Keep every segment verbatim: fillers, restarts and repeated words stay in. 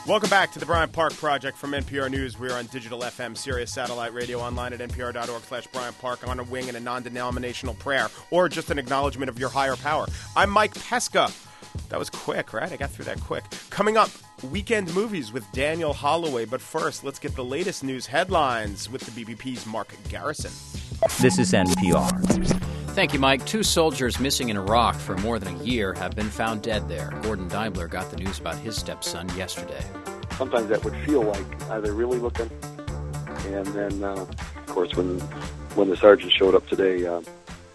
Welcome back to the Bryant Park Project from N P R News. We're on digital F M, Sirius Satellite Radio, online at npr.org slash Bryant Park, on a wing and a non-denominational prayer, or just an acknowledgement of your higher power. I'm Mike Pesca. That was quick, right? I got through that quick. Coming up, weekend movies with Daniel Holloway. But first, let's get the latest news headlines with the B B P's Mark Garrison. This is N P R. Thank you, Mike. Two soldiers missing in Iraq for more than a year have been found dead there. Gordon Deibler got the news about his stepson yesterday. Sometimes that would feel like, are they really looking? And then, uh, of course, when when the sergeant showed up today, uh,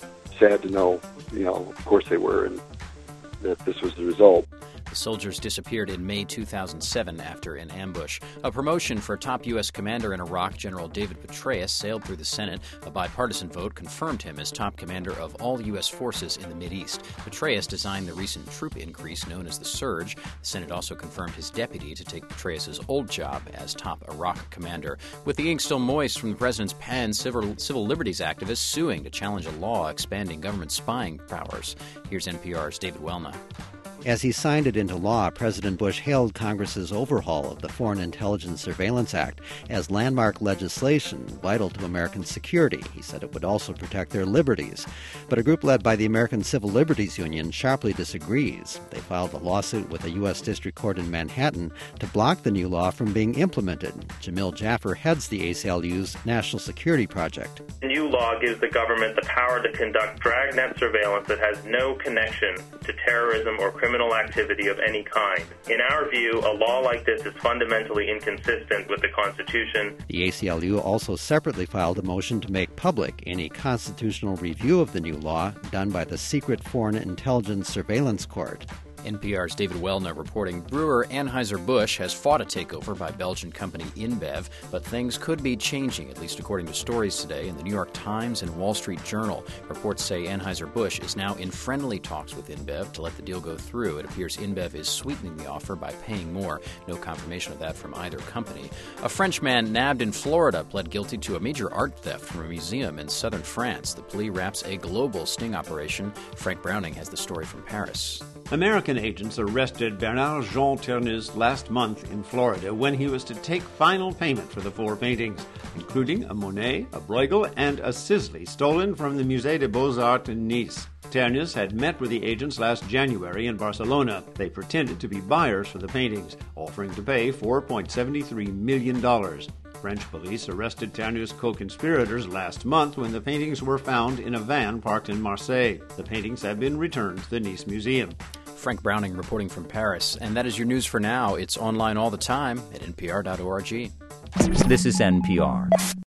sad to know, you know, of course they were, and that this was the result. The soldiers disappeared in May two thousand seven after an ambush. A promotion for top U S commander in Iraq, General David Petraeus, sailed through the Senate. A bipartisan vote confirmed him as top commander of all U S forces in the Mideast. Petraeus designed the recent troop increase known as the Surge. The Senate also confirmed his deputy to take Petraeus' old job as top Iraq commander. With the ink still moist from the president's pen, civil, civil liberties activists suing to challenge a law expanding government spying powers. Here's N P R's David Welna. As he signed it into law, President Bush hailed Congress's overhaul of the Foreign Intelligence Surveillance Act as landmark legislation vital to American security. He said it would also protect their liberties. But a group led by the American Civil Liberties Union sharply disagrees. They filed a lawsuit with a U S District Court in Manhattan to block the new law from being implemented. Jamil Jaffer heads the A C L U's National Security Project. The new law gives the government the power to conduct dragnet surveillance that has no connection to terrorism or criminal criminal activity of any kind. In our view, a law like this is fundamentally inconsistent with the Constitution. The A C L U also separately filed a motion to make public any constitutional review of the new law done by the Secret Foreign Intelligence Surveillance Court. N P R's David Welna reporting brewer Anheuser-Busch has fought a takeover by Belgian company InBev, but things could be changing, at least according to stories today in the New York Times and Wall Street Journal. Reports say Anheuser-Busch is now in friendly talks with InBev to let the deal go through. It appears InBev is sweetening the offer by paying more. No confirmation of that from either company. A French man nabbed in Florida pled guilty to a major art theft from a museum in southern France. The plea wraps a global sting operation. Frank Browning has the story from Paris. American agents arrested Bernard Jean Ternus last month in Florida when he was to take final payment for the four paintings, including a Monet, a Bruegel, and a Sisley stolen from the Musée des Beaux-Arts in Nice. Ternus had met with the agents last January in Barcelona. They pretended to be buyers for the paintings, offering to pay four point seven three million dollars. French police arrested Ternus' co-conspirators last month when the paintings were found in a van parked in Marseille. The paintings have been returned to the Nice Museum. Frank Browning reporting from Paris. And that is your news for now. It's online all the time at N P R dot org. This is N P R.